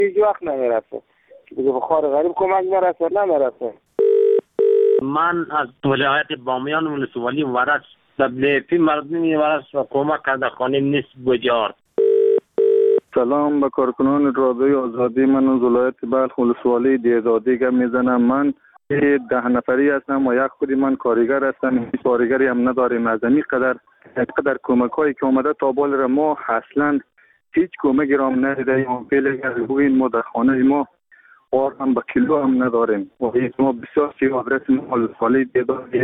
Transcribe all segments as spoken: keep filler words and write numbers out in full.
هیچ وقت نمیرسه که به بخار غریب کمک برسه نمیرسه. من از ولایت بامیان ولسوالی ورش تبلیغی مردمی ورش و کمک کرده خانه نیست بجار. سلام به کارکنان رادیوی آزادی. من از ولایت بلخ ولسوالی دیزادی گپ میزنم. من ده نفری هستم و یک خودی من کارگر هستم. کارگری هم نداریم. از این قدر قدر کمک هایی که آمده تا بال را ما اصلا هیچ کمکی را هم ندیدیم. فعلا از این ما در خانه ما آر هم به کیلو هم نداریم و ما بسیار سی آدرس ما ولسوالی دیزادی.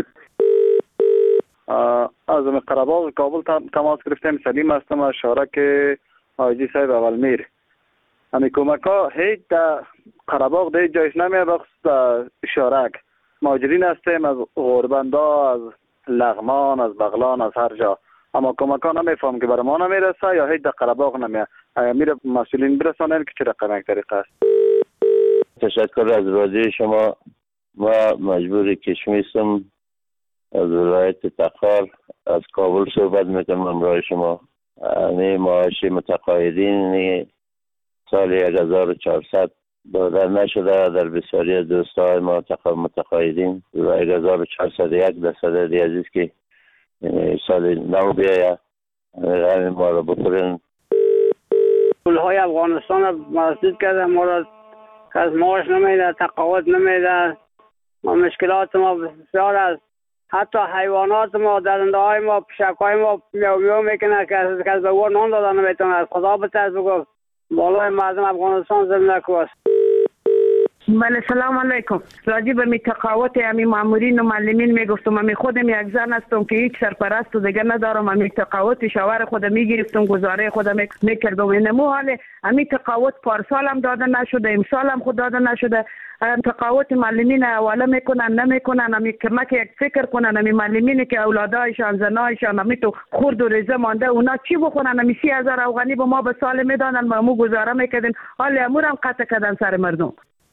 از قره‌باغ کابل تماس گرفتم. سلیم هستم از شارک حاجی صاحب اولمیر. همین کمک ها هیچ در قره‌باغ در جایش نمیه بخصوص شارک. مهاجرین هستیم از غربندا، از لغمان، از بغلان، از هر جا. اما کمک ها نمیفهم که برای ما نمیرسه یا هیچ در قره‌باغ نمیه. میره مسئولین برسانن که چه رقم یک طریقه است. تشکر از رادیو شما. ما مجبور کشمیستم از ولایت تخار از کابل صحبت میکنم همراه شما. نه معاش متقاعدین سال یک هزار و چهارصد داده نشده در بسیاری از دوستای ما متقاعدین و یک هزار و چهارصد و یک درصد عزیز که سال نو بیاید همین ما را بکنن. پولهای افغانستان را مسدود کرده، ما را از معاش نمیده، تقاعد نمیده. ما مشکلات ما بسیار است. حتی حیوانات ما، درنده های ما، پشک های ما میو میو میکنه که از به او نان دادن نمیتونه. از خدا بترس بگو بالای مردم افغانستان زنده کواست. بله سلام علیکم. راجع به می تقاوت امی مامورین و معلمین میگفتم. امی خودم یک زن هستم که هیچ سرپرست و دیگه ندارم. امی تقاوت شوهر خودم میگرفتم، گزاره خودم میکردم. اینمو حال امی تقاوت پارسال هم داده نشده، امسال هم خود داده نشده. تقاوت معلمین اولا میکنن نمیکنن. امی کمک یک فکر کنن. امی معلمینی که اولادایشان زنایشان امی تو خورد و ریزه مانده اونا چی بخونن؟ امی سی هزار افغانی به ما به سال میدادن، ما مو گزاره میکردیم. حال امور هم قطع کردن سر مردم.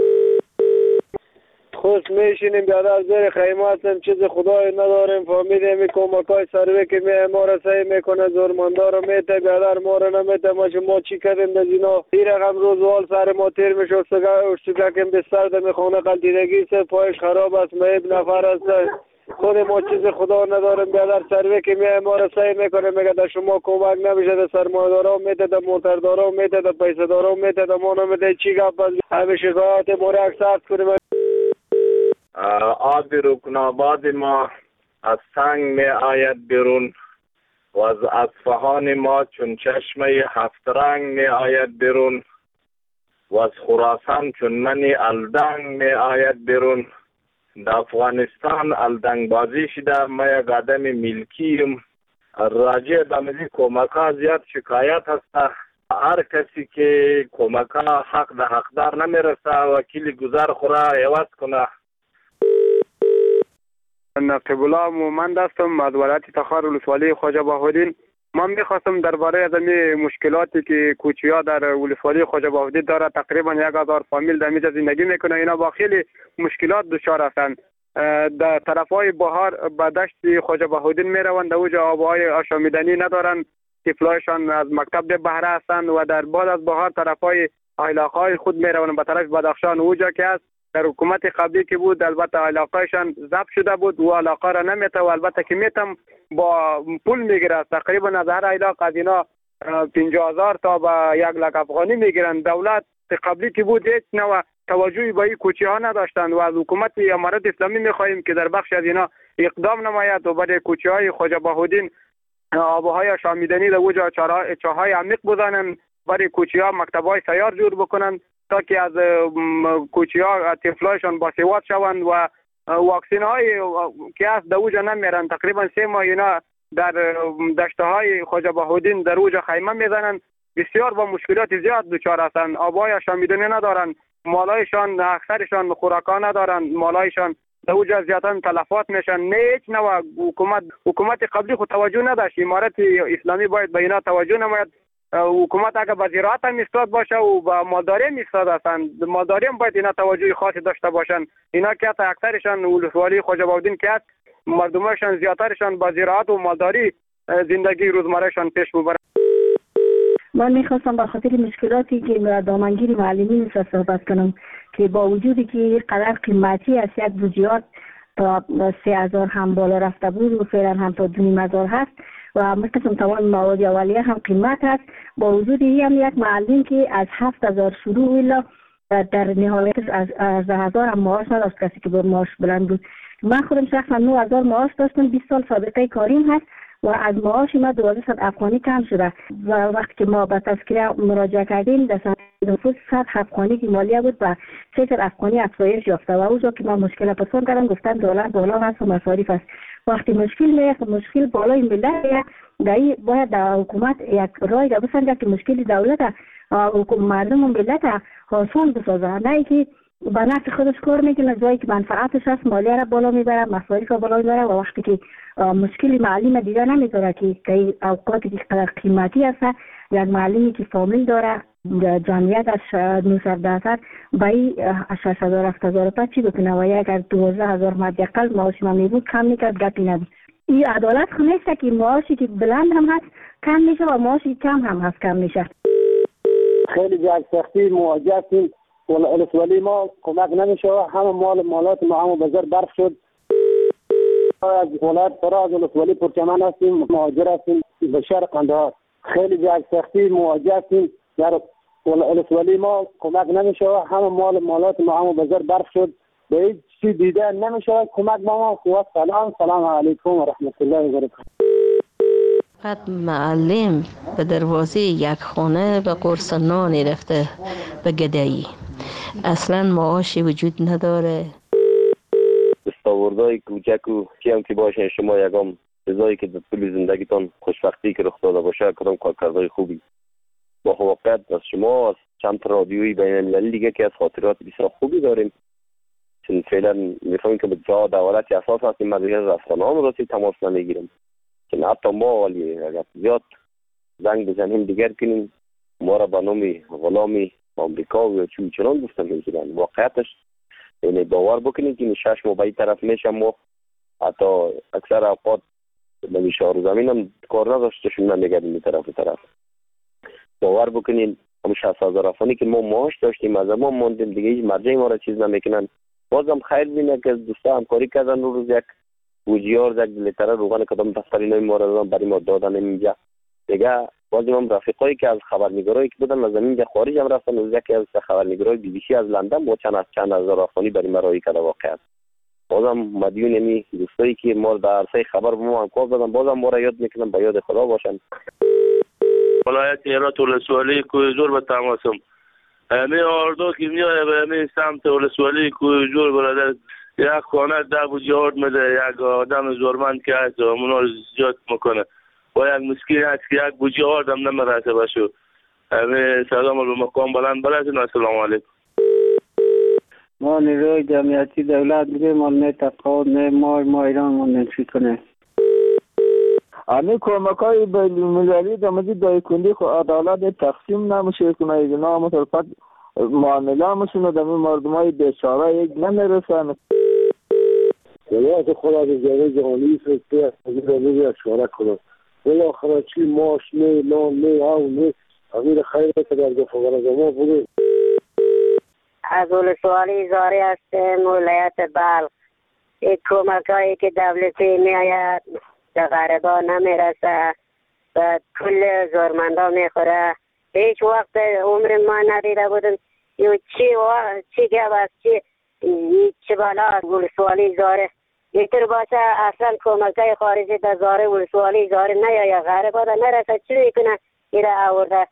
خوش میشینیم بیادر زیر خیمه هستیم، چیز خدای نداریم. فهمیدیم این کمک های سروی که می ما را سعی میکنه زورمنده را میته، بیادر ما را نمیته. ما ما چی کردیم از اینا؟ این رقم روزوال سر ما تیر میشه. اشتگاه که بستر در میخونه قلدیدگی سه پایش خراب است، مهب نفر است. خود ما چیز خدا نداریم بیادر. سروی که می ما را سعی میکنه میگه در شما کمک نمیشه، در سرمایه‌دارا میته، در موتردارا میته، در پیسه‌دارا میته، در ما نمیته. چی گپ است؟ همه شکایت ما را اکسپت کنیم. آب رکناباد ما از سنگ می آید بیرون و از اصفهان ما چون چشمه هفت رنگ می آید بیرون و از خراسان چون منی الدنگ می آید بیرون. در افغانستان الدنگ بازی شده. ما یک آدم ملکیم. راجع به مزید کمک ها زیاد شکایت هست. هر کسی که کمک ها حق ده حقدار نمیرسه وکیل گذر خوره عوض کنه. نقیب الله مومند هستم از ولایت تخار ولسوالی خواجه بهاءالدین. من میخواستم درباره از این مشکلاتی که کوچیا در ولسوالی خواجه بهاءالدین داره، تقریبا یک هزار فامیل در اینجا زندگی میکنه. اینا با خیلی مشکلات دچار هستند. در طرفای بهار به دشت خواجه بهاءالدین میروند، در اوجا آبهای آشامیدنی ندارن، طفلایشان از مکتب ده بهره هستند و در بعد از بهار طرفای علاقه خود میروند به طرف بدخشان. اوجا که است در حکومت قبلی که بود البته علاقهشان ضبط شده بود و علاقه را نمیته و البته که میتم با پول میگیره. تقریبا از هر علاقه از اینا پنجاه هزار تا به یک لک افغانی میگیرن. دولت قبلی که بود هیچ نوع توجهی به این کوچه ها نداشتند و از حکومت امارت اسلامی میخواهیم که در بخش از اینا اقدام نماید و برای کوچه های خواجه بهاءالدین آبهای آشامیدنی در اوجا چاهای عمیق بزنن، برای کوچه ها مکتب های سیار جور بکنن تا که از کوچه ها طفلایشان باسواد شوند و واکسین های که از در اوجا نمیرن. تقریبا سه ماه اینا در دشته های خواجه بهاءالدین در اوجا خیمه میزنن. بسیار با مشکلات زیاد دچار هستند. آبهای آشامیدنی ندارن، مالایشان اکثرشان خوراکا ندارن، مالایشان در اوجا زیادن تلفات میشن. نه هیچ نوع حکومت حکومت قبلی خود توجه نداشت. امارت اسلامی باید به اینا توجه نماید. حکومت اگر به زراعت هم ایستاد باشه و به مالداری هم ایستاد هستند، مالداری هم باید اینا توجه خاصی داشته باشن. اینا که اکثرشان ولسوالی خواجه بهاءالدین که مردمشان زیادترشان با زراعت و مالداری زندگی روزمرهشان پیش میبرن. من میخواستم به خاطر مشکلاتی که دامنگیر معلمین را صحبت کنم که با وجودی که قدر قیمتی است، یک بودجات تا سه هزار هم بالا رفته بود و فعلا هم تا دو نیم هزار هست و مثل تمام مواد اولیه هم قیمت هست. با وجودی هم یک معلم که از هفت هزار شروع ویلا در نهایت از از هزار هم معاش نداشت، کسی که با معاش بلند بود. من خودم شخصا نه هزار معاش داشتم، بیست سال سابقه کاریم هست و از معاش ما دوازده صد افغانی کم شده و وقتی که ما به تذکره مراجعه کردیم در سنت نفوس صد افغانی که مالیه بود و سه صد افغانی افزایش یافته و اونجا که ما مشکل پرسان کردم گفتن دلار بالا هست و مصارف است. وقتی مشکل میاد مشکل بالای ملت دایی باید در حکومت یک رای را بسنجه که مشکل دولت حکومت مردم و ملت آسان بسازه، نه که به نفع خودش کار میکنه، جایی که منفعتش هست مالیه را بالا میبره، مصارف را بالا میبره و وقتی که مشکل معلم دیگه نمیداره که که اوقاتی که قدر قیمتی هست، یک معلمی که فامیل داره جمعیتش نوصد درصد بایی شش هزار هفت هزار پس چی بکنه و اگر دوازده هزار مد اقل معاش ما میبود کم میکرد گپی نبود. این عدالت خو نیست که معاشی که بلند هم هست کم میشه و معاشی کم هم هست کم میشه. خیلی جای سختی مواجه هستیم، ولسوالی ما کمک نمیشه، همه مال مالات ما همه بازار برف شد. از ولایت فراز ولسوالی پرچمن هستیم، مهاجر هستیم به شهر قندهار. خیلی جای سختی مواجه هستیم، در ولسوالی ما کمک نمیشه، همه مال مالات ما همه بازار برف شد، به هیچ چی دیده نمیشه کمک ما. و سلام سلام علیکم و رحمت الله و برکاته. فقط معلم به دروازه یک خانه به قرص نانی رفته به گدایی، اصلا معاشی وجود نداره. دستاوردهای کوچک و چی هم که باشه شما یکم چیزایی که در طول زندگیتان خوشبختی که رخ داده باشه کدام کارکردهای خوبی با واقعیت از شما از چند تا رادیویی بین المللی دیگه که از خاطرات بسیار خوبی داریم، چون فعلا میفهمیم که به جا دولت اساس هستیم، ما دیگه رسانه هم راسی تماس نمیگیریم، چون حتی ما ولی اگر زیاد زنگ بزنیم دیگر کنیم ما را به نام غلامی آمریکا و چون چنان گفتن میگیرن. واقعیتش یعنی باور بکنید که شش ماه به این طرف میشم و حتی اکثر اوقات به شهر زمین هم کار نداشتشون نمیگردیم این طرف و طرف. باور بکنید هم شصت هزار افغانی که ما معاش داشتیم از ما موندیم دیگه هیچ مرجع ما را چیز نمیکنن. بازم خیر بینه که دوستا همکاری کردن رو روز یک بوجیار یک لیتره روغن کدام دفتری نمی ما را برای ما دادن اینجا دیگه. بازم هم رفیقایی که از خبرنگارایی که بودن از اینجا خارج هم رفتن، روز یکی از خبرنگارای بی بی سی از لندن با چند از چند هزار افغانی برای ما رای کرده واقعا. بازم مدیون یعنی دوستایی که ما در عرصه خبر به ما همکار دادن بازم ما را یاد میکنم به یاد خدا باشن. ولایت هرات ولسوالی کوهجور به تماسم همه آردو که میاد به همه سمت ولسوالی کوهجور برادر یک خانه ده بوجیارد میده، یک آدم زورمند که هست و منو زیاد میکنه و یک مسکین هست که یک بوجیارد هم نمیرسه بشو. همه سلام رو مقام بلند برسون. السلام علیکم. ما نیروی جمعیتی دولت میگه ما نه تقاعد نه ما ما ایران ما نفی کنه. همه کمک های بین‌المللی در مورد دایکندی خو عدالت تقسیم نمیشه کنه، اینا مطلقات معامله همشون در این مردم های بیچاره یک نمیرسن. ولایت خدا به جوه جهانی فرسته از این روی اشاره کنه ولی آخرا چی ماش نه لان نه او نه امیر خیره که در گفت ما بوده. از ولسوالی زاری هستیم ولایت بلخ. این کمک هایی که دولتی میآید به غریبان نمیرسه و کل زورمندا میخوره. هیچ وقت عمر ما ندیده بودم یو چی و چی گپ است چی چی بالا ولسوالی زاره اینطور باشه اصلا کمک های خارجی در زاره ولسوالی زاره نیاید غریبا در نرسه چی میکنه ایره آورده.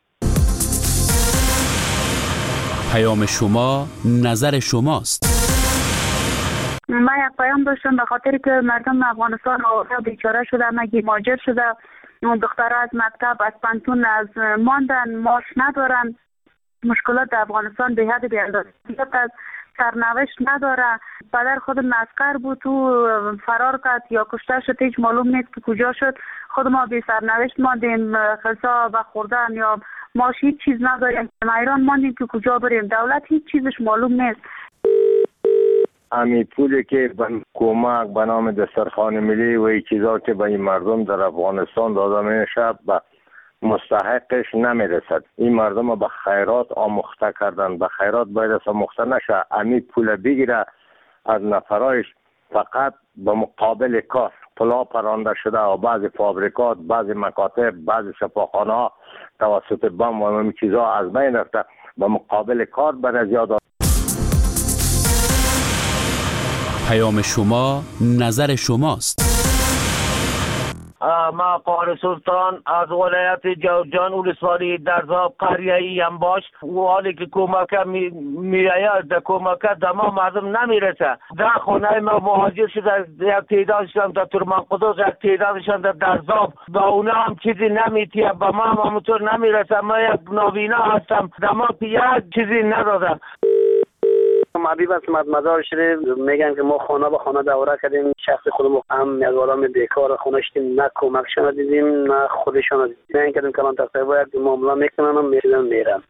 پیام شما نظر شماست. من یک پیام داشتم به خاطر که مردم افغانستان آورده بیچاره شده، مگی ماجر شده، دخترها از مکتب از پانتون از ماندن، معاش ندارن، مشکلات در افغانستان به حد بی‌اندازه از سرنوشت نداره. پدر خود مسکر بود تو فرار کرد یا کشته شد، هیچ معلوم نیست که کجا شد. خود ما بی سرنوشت ماندیم، غذا و خوردن یا معاش هیچ چیز نداریم، ایران ماندیم که کجا بریم، دولت هیچ چیزش معلوم نیست. امی پولی که کمک به نام دسترخوان ملی و این چیزا که به این مردم در افغانستان داده میشه به مستحقش نمیرسد. این مردم رو به خیرات آموخته کردن، به خیرات باید آموخته نشه. امی پول بگیره از نفرایش فقط به مقابل کار پلا پرانده شده و بعضی فابریکات، بعضی مکاتب، بعضی شفاخانه ها توسط بم و این چیزها از بین رفته. به مقابل کار برای زیاد. پیام شما نظر شماست. ما قهر سلطان از ولایت جوزجان ولسوالی درزاب قریه ای هم باش و حالی که کمک می, می آید در کمک در ما مردم نمیرسه. در خونه ما مهاجر شده، یک تعدادشان در ترمان قدوس، یک تعدادشان در درزاب، با اونا هم چیزی نمیتیه، با ما هم همونطور نمیرسه. ما یک نابینا هستم، در ما یک چیزی ندادم. معبیب است مدار شده، میگن که ما خانه به خانه دوره کردیم، شخص خودمون هم از آدم بیکار خونه شدیم، نه کمکشان دیدیم نه خودشان دیدیم. نه اینکه کلان تقریبا یک معامله میکنن هم میشدن میرن.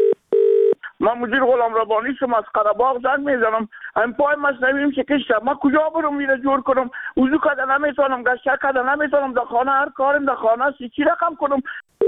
من مدیر غلام ربانی شما از قره‌باغ زنگ میزنم. این پای مصنویم شکسته، من کجا برم میره جور کنم؟ وضو کده نمیتونم، گشتر کده نمیتونم، در خانه هر کارم در خانه سی چی رقم کنم.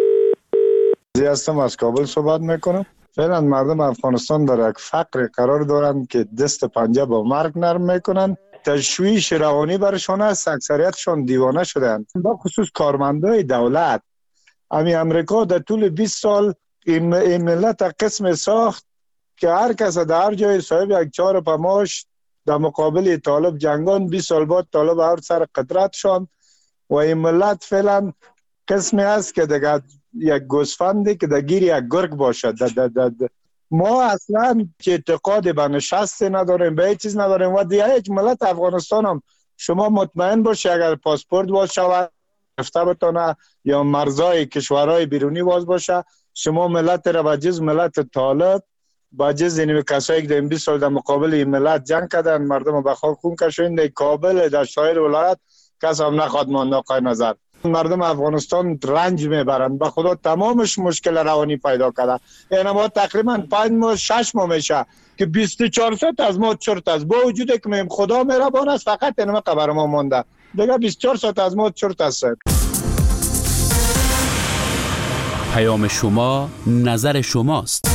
زی هستم از کابل صحبت میکنم. فعلا مردم افغانستان در یک فقر قرار دارند که دست پنجه با مرگ نرم میکنن. تشویش روانی برشان است، اکثریتشان دیوانه شدند. با خصوص کارمندای دولت. امی امریکا در طول بیست سال این, این ملت قسم ساخت که هر کس در هر جای صاحب یک چهار پماش در مقابل طالب جنگان. بیست سال بعد طالب هر سر قدرت شان و این ملت فعلا قسمی است که دیگه یک گوسفندی که در گیر یک گرگ باشد. ده ده ده ده. ما اصلا که اعتقاد به نشست نداریم، به هیچ چیز نداریم و دیگه یک ملت افغانستان هم شما مطمئن باشی اگر پاسپورت باز شود گرفته بتانه یا مرزای کشورهای بیرونی باز باشه، شما ملت را به جز ملت طالب با جز اینو کسایی که در این بیست سال در مقابل این ملت جنگ کردن، مردم به خاک خون کشیدن، در کابل در شایر ولایت کس هم نخواد مانده آقای نظر. مردم افغانستان رنج میبرند، به خدا تمامش مشکل روانی پیدا کرده. یعنی ما تقریبا پنج ماه شش ماه میشه که بیست و چهار ساعت از ما چرت است، با وجودی که میم خدا مهربان است فقط اینما خبر ما مونده دیگه بیست و چهار ساعت از ما چرت است. پیام شما نظر شماست.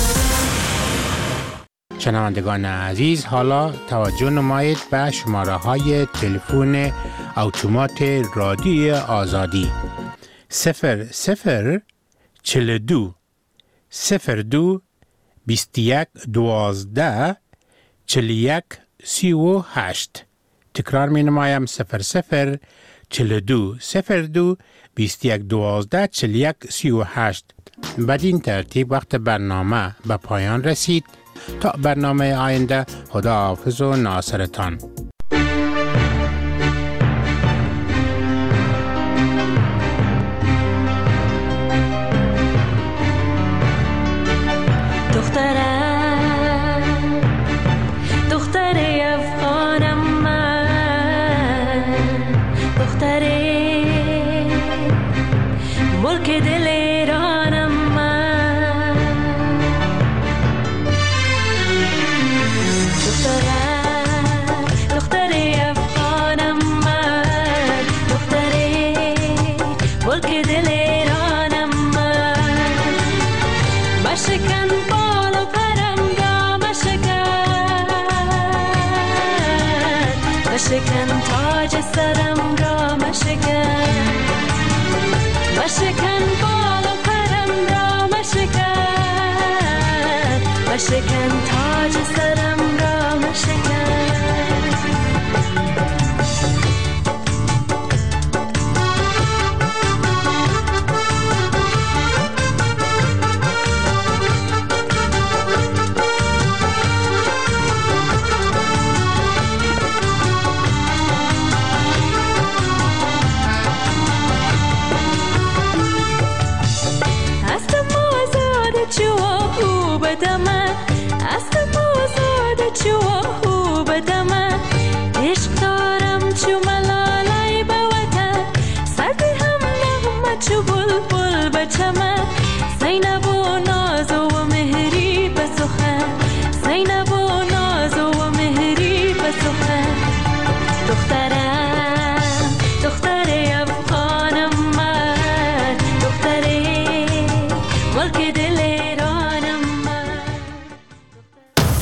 شنوندگان عزیز، حالا توجه نمایید به شماره های تلفن اتومات رادیوی آزادی صفر صفر چهل و دو صفر دو بیست و یک دوازده چهل و یک سی و هشت. تکرار می نمایم صفر صفر چهل و دو صفر دو بیست و یک دوازده چهل و یک سی و هشت. بدین ترتیب وقت برنامه به پایان رسید. تا برنامه آینده، خدا حافظ و ناصرتان. مشکن تاج سرم را مشکن، مشکن بال و پرم را مشکن، مشکن تاج